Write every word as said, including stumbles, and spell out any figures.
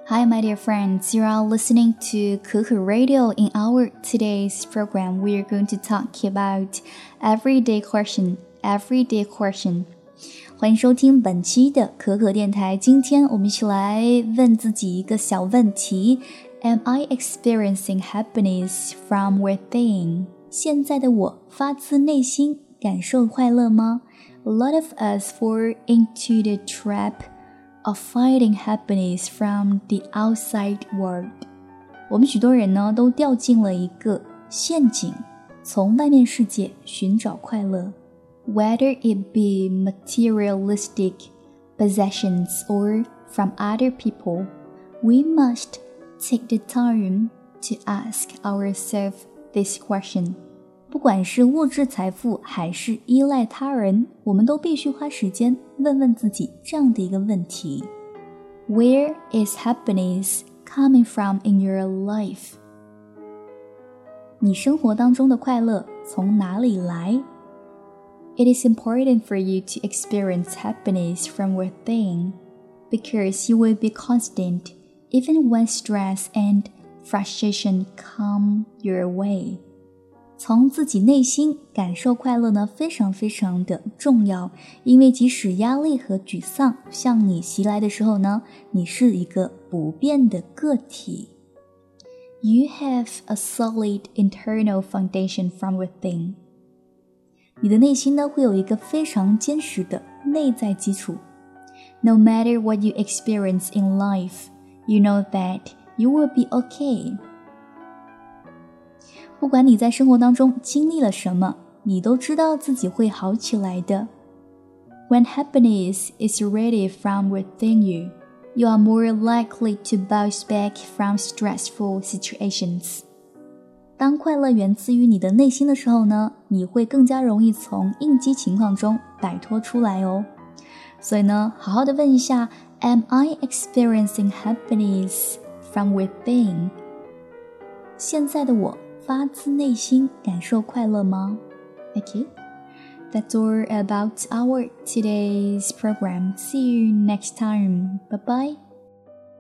Hi, my dear friends. You are listening to Kuku Radio. In our today's program, we are going to talk about everyday question. Everyday question. 欢迎收听本期的可可电台。今天我们一起来问自己一个小问题 ：Am I experiencing happiness from within？ 现在的我发自内心感受快乐吗？ A lot of us fall into the trap.Of finding happiness from the outside world， 我们许多人呢都掉进了一个陷阱，从外面世界寻找快乐。Whether it be materialistic possessions or from other people, we must take the time to ask ourselves this question.不管是物质财富还是依赖他人，我们都必须花时间问问自己这样的一个问题 Where is happiness coming from in your life? 你生活当中的快乐从哪里来？ It is important for you to experience happiness from within because you will be constant even when stress and frustration come your way.从自己内心感受快乐呢，非常非常的重要，因为即使压力和沮丧向你袭来的时候呢，你是一个不变的个体。You have a solid internal foundation from within. 你的内心呢，会有一个非常坚实的内在基础。No matter what you experience in life, you know that you will be okay.不管你在生活当中经历了什么，你都知道自己会好起来的。When happiness is ready from within you, you are more likely to bounce back from stressful situations. 当快乐源自于你的内心的时候呢，你会更加容易从应激情况中摆脱出来哦。所以呢，好好的问一下 Am I experiencing happiness from within? 现在的我发自内心感受快乐吗？ Okay, that's all about our today's program. See you next time. Bye bye.